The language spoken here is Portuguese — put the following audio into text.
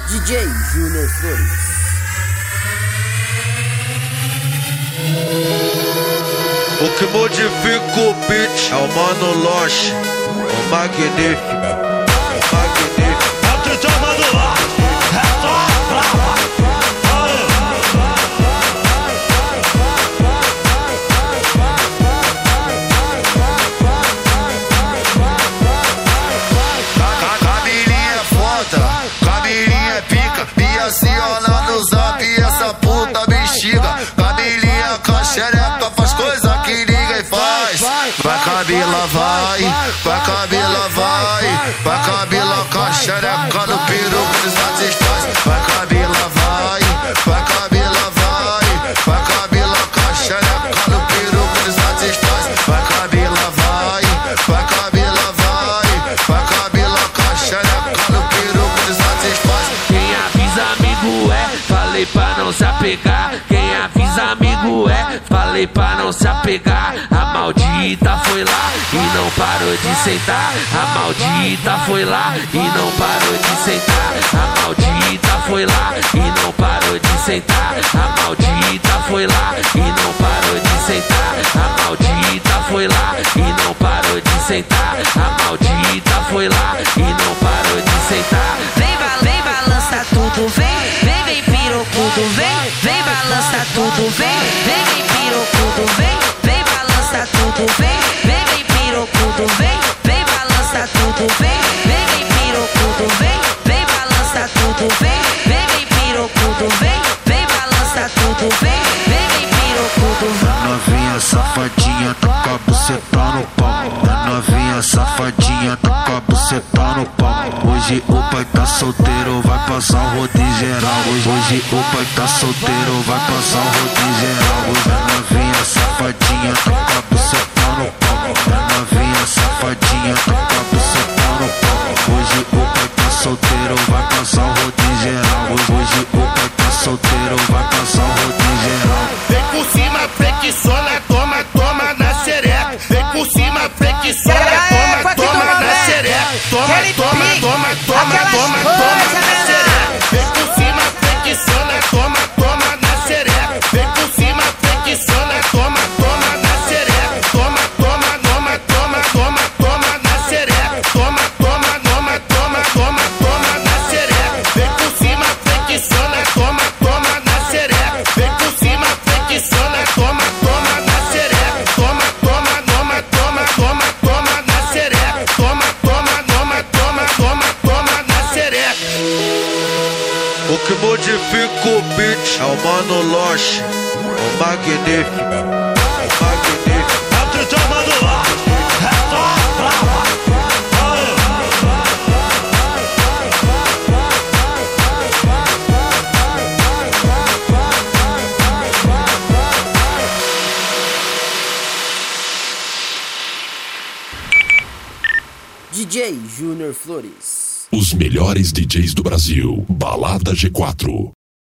DJ Júnior Flores. O que modifica o beat é o Mano Loche, o magnífico, o magnífico. É o DJ Mano Loche, é só brava. Cabelinho é foda, cabelinho é pica, e assim ó no zap essa puta bexiga. Cabelinho é caxereca, faz coisa que ninguém faz. Vai Camila, vai Camila, vai Camila, caxereca no peru que satisfaz. Vai Camila, vai Camila, vai Camila, caxereca no peru que satisfaz. Vai Camila, vai Camila, vai Camila, caxereca no peru que satisfaz. Quem avisa amigo é, falei pra não se apegar. Quem avisa amigo é, falei pra não se apegar. A maldita foi lá e não parou de sentar. A maldita foi lá e não parou de sentar. A maldita foi lá e não parou de sentar. A maldita foi lá e não parou de sentar. A maldita foi lá e não parou de sentar. A maldita foi lá e não parou de sentar. Vem balança tudo, vem pirocudo, vem balança tudo, vem pirocudo, vem balança tudo, vem pirocudo, vem balança tudo, vem pirocudo, vem balança tudo, vem pirocudo, vem balança tudo, vem pirocudo. Novinha safadinha, taca a buceta no pau. Novinha safadinha, taca a buceta no pau. Hoje o pai tá solteiro, vai passar o rodízio geral. Hoje o pai tá solteiro, vai passar o rodízio geral. Novinha safadinha, taca a buceta no pau. Novinha safadinha, taca a buceta no pau. Hoje o pai tá solteiro, vai passar o rodízio geral. Hoje o pai tá solteiro, vai passar o rodízio geral. Vem por cima, flexiona, toma, toma na xereca. Vem por cima, flexiona, toma, toma na xereca. Toma, toma, toma, toma, toma, toma na xereca. Vem por cima, flexiona, toma, toma na xereca. Vem por cima, flexiona, toma, toma na xereca. Toma, toma, toma, toma, toma, toma na xereca. Toma, toma, toma, toma, toma, toma na xereca. Vem por cima, flexiona, toma, toma na xereca. Vem por cima, flexiona, toma, toma na xereca. Toma, toma, toma, toma, toma, toma na xereca. Toma, toma, toma, toma, toma, toma na xereca. O que modifica o beat é o Mano Loche, o magnífico, o magnífico. É o DJ Mano Loche, é só brava. DJ Júnior Flores. Os melhores DJs do Brasil. Balada G4.